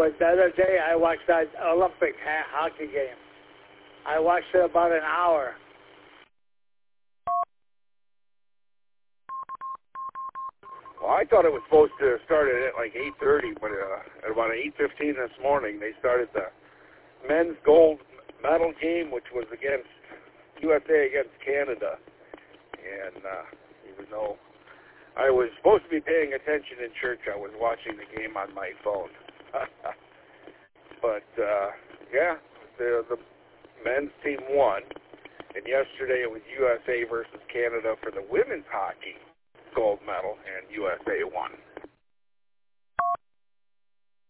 but the other day I watched that Olympic hockey game. I watched it about an hour. Well, I thought it was supposed to start at like 8:30, but at about 8:15 this morning, they started the men's gold medal game, which was against USA against Canada. And even though I was supposed to be paying attention in church, I was watching the game on my phone. But, yeah, the men's team won. And yesterday it was USA versus Canada for the women's hockey gold medal, and USA won.